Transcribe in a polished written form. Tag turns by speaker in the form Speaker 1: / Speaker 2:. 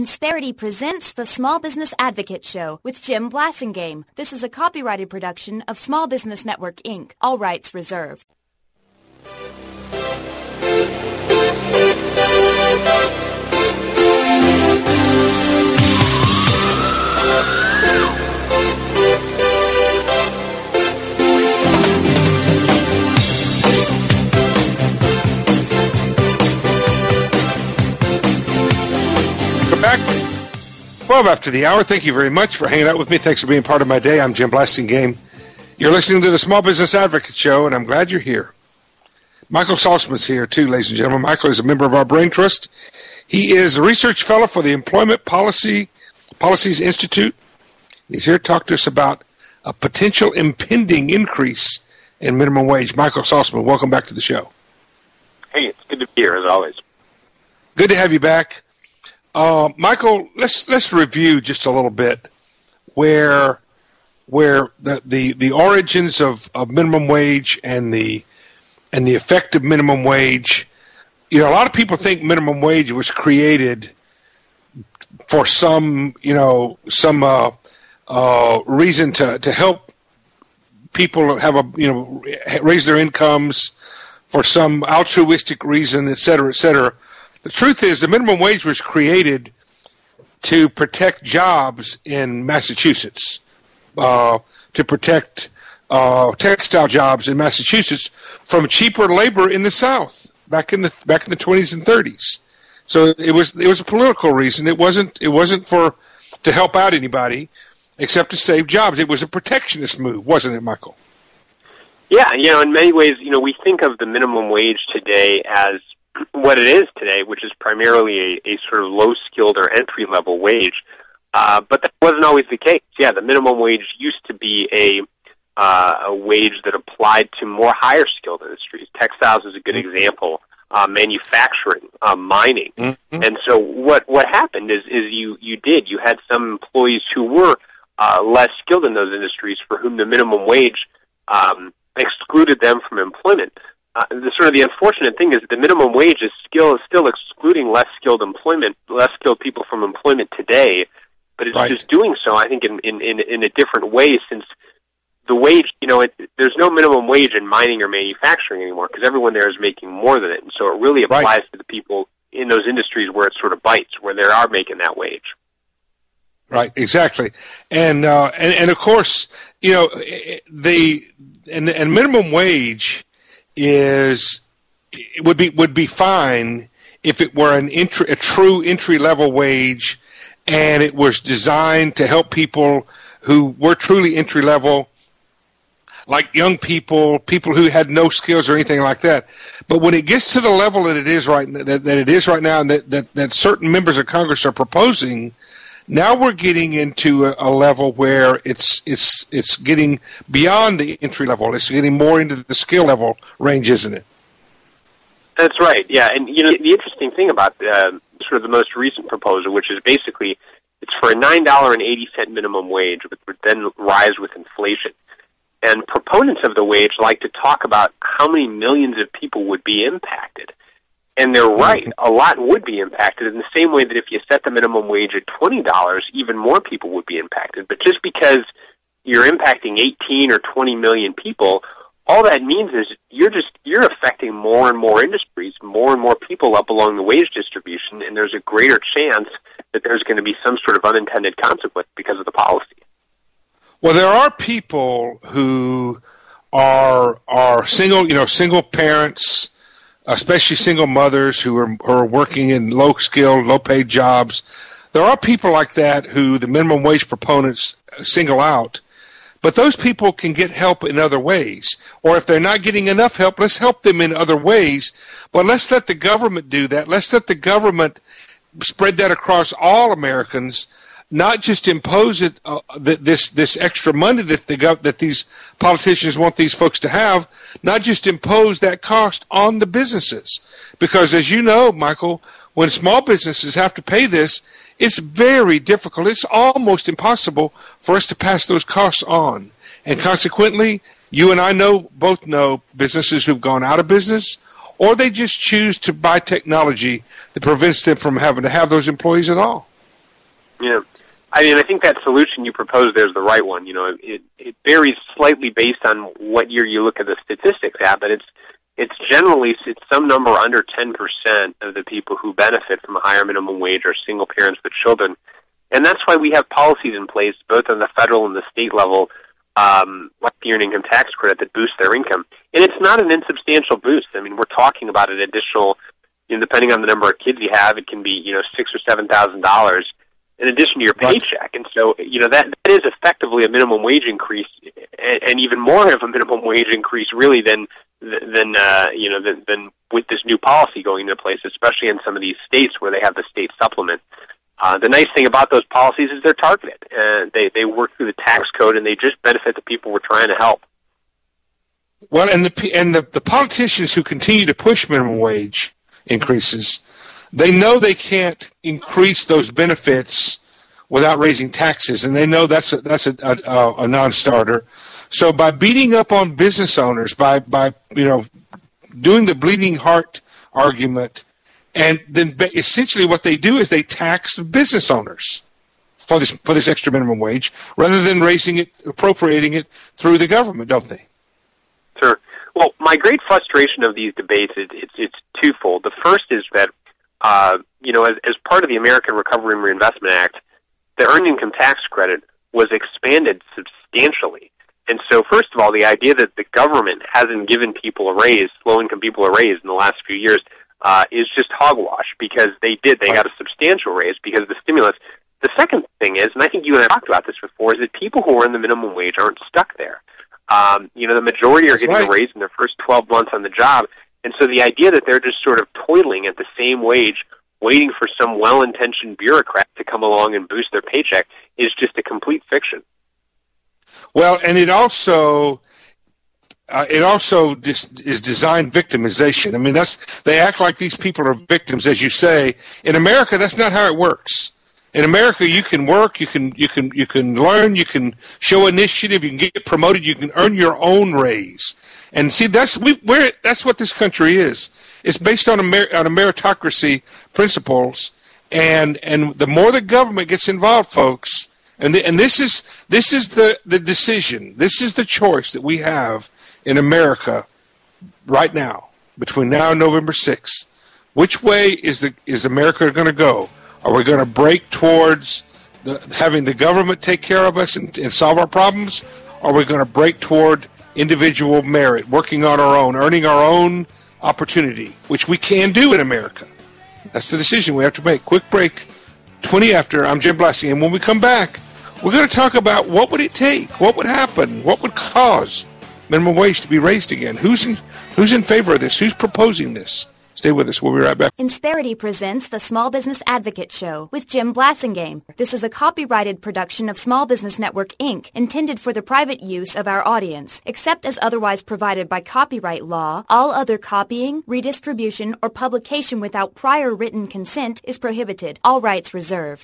Speaker 1: Insperity presents the Small Business Advocate Show with Jim Blasingame. This is a copyrighted production of Small Business Network, Inc., all rights reserved.
Speaker 2: Back 12 after the hour. Thank you very much for hanging out with me. Thanks for being part of my day. I'm Jim Blasingame. You're listening to the Small Business Advocate Show, and I'm glad you're here. Michael Saltzman's here, too, ladies and gentlemen. Michael is a member of our Brain Trust. He is a research fellow for the Employment Policies Institute. He's here to talk to us about a potential impending increase in minimum wage. Michael Saltzman, welcome back to the show.
Speaker 3: Hey, it's good to be here, as always.
Speaker 2: Good to have you back. Michael, let's review just a little bit where the origins of minimum wage and the effect of minimum wage. You know, a lot of people think minimum wage was created for some reason to help people have raise their incomes, for some altruistic reason, et cetera, et cetera. The truth is, the minimum wage was created to protect jobs in Massachusetts, to protect textile jobs in Massachusetts from cheaper labor in the South back in the 20s and 30s. So it was a political reason. It wasn't to help out anybody except to save jobs. It was a protectionist move, wasn't it, Michael?
Speaker 3: Yeah, in many ways, we think of the minimum wage today as what it is today, which is primarily a sort of low-skilled or entry-level wage. But that wasn't always the case. Yeah, the minimum wage used to be a wage that applied to more higher-skilled industries. Textiles is a good example. Manufacturing, mining. Mm-hmm. And so what happened is you had some employees who were less skilled in those industries for whom the minimum wage excluded them from employment. The unfortunate thing is that the minimum wage is still excluding less skilled people from employment today, but it's just doing so, I think, in a different way, since the wage, there's no minimum wage in mining or manufacturing anymore because everyone there is making more than it, and so it really applies to the people in those industries where it sort of bites, where they are making that wage.
Speaker 2: Right, exactly, and of course, the minimum wage would be fine if it were a true entry level wage, and it was designed to help people who were truly entry level, like young people who had no skills or anything like that. But when it gets to the level that it is right now, and that certain members of Congress are proposing, now we're getting into a level where it's getting beyond the entry level. It's getting more into the skill level range, isn't it?
Speaker 3: That's right. Yeah, and the interesting thing about sort of the most recent proposal, which is basically it's for a $9.80 minimum wage, which would then rise with inflation. And proponents of the wage like to talk about how many millions of people would be impacted. And they're right. A lot would be impacted in the same way that if you set the minimum wage at $20, even more people would be impacted. But just because you're impacting 18 or 20 million people, all that means is you're affecting more and more industries, more and more people up along the wage distribution, and there's a greater chance that there's going to be some sort of unintended consequence because of the policy.
Speaker 2: Well, there are people who are single parents, especially single mothers who are working in low-skilled, low-paid jobs. There are people like that who the minimum wage proponents single out. But those people can get help in other ways. Or if they're not getting enough help, let's help them in other ways. But let's let the government do that. Let's let the government spread that across all Americans, not just impose it this extra money that these politicians want these folks to have, not just impose that cost on the businesses. Because as you know, Michael, when small businesses have to pay this, it's very difficult. It's almost impossible for us to pass those costs on. And consequently, you and I both know businesses who've gone out of business, or they just choose to buy technology that prevents them from having to have those employees at all.
Speaker 3: Yeah. I mean, I think that solution you propose there is the right one. You know, it varies slightly based on what year you look at the statistics at, but it's generally some number under 10% of the people who benefit from a higher minimum wage are single parents with children. And that's why we have policies in place, both on the federal and the state level, like the earned income tax credit, that boost their income. And it's not an insubstantial boost. I mean, we're talking about an additional, you know, depending on the number of kids you have, it can be, you know, $6,000 or $7,000 in addition to your paycheck. And so, you know, that is effectively a minimum wage increase, and even more of a minimum wage increase, really, than with this new policy going into place, especially in some of these states where they have the state supplement. The nice thing about those policies is they're targeted. They work through the tax code, and they just benefit the people we're trying to help.
Speaker 2: Well, and the politicians who continue to push minimum wage increases, they know they can't increase those benefits without raising taxes, and they know that's a non-starter. So by beating up on business owners, by doing the bleeding heart argument, and then essentially what they do is they tax business owners for this extra minimum wage rather than appropriating it through the government, don't they?
Speaker 3: Sure. Well, my great frustration of these debates it's twofold. The first is that as part of the American Recovery and Reinvestment Act, the earned income tax credit was expanded substantially. And so, first of all, the idea that the government hasn't given people a raise, low-income people a raise in the last few years, is just hogwash, because they did. They got a substantial raise because of the stimulus. The second thing is, and I think you and I talked about this before, is that people who are in the minimum wage aren't stuck there. The majority are getting a raise in their first 12 months on the job. And so the idea that they're just sort of toiling at the same wage, waiting for some well-intentioned bureaucrat to come along and boost their paycheck, is just a complete fiction.
Speaker 2: Well, and it also is designed victimization. I mean, they act like these people are victims, as you say. In America, that's not how it works. In America, you can work, you can learn, you can show initiative, you can get promoted, you can earn your own raise. And see, that's what this country is. It's based on a meritocracy principles, and the more the government gets involved, folks, and this is the decision, this is the choice that we have in America right now, between now and November 6th. Which way is America going to go? Are we going to break towards having the government take care of us and solve our problems? Or are we going to break toward individual merit, working on our own, earning our own opportunity, which we can do in America? That's the decision we have to make. Quick break, 20 after. I'm Jim Blassie, and when we come back, we're going to talk about what would it take, what would happen, what would cause minimum wage to be raised again. Who's in favor of this? Who's proposing this? Stay with us. We'll be right back.
Speaker 1: Insperity presents the Small Business Advocate Show with Jim Blasingame. This is a copyrighted production of Small Business Network, Inc., intended for the private use of our audience. Except as otherwise provided by copyright law, all other copying, redistribution, or publication without prior written consent is prohibited. All rights reserved.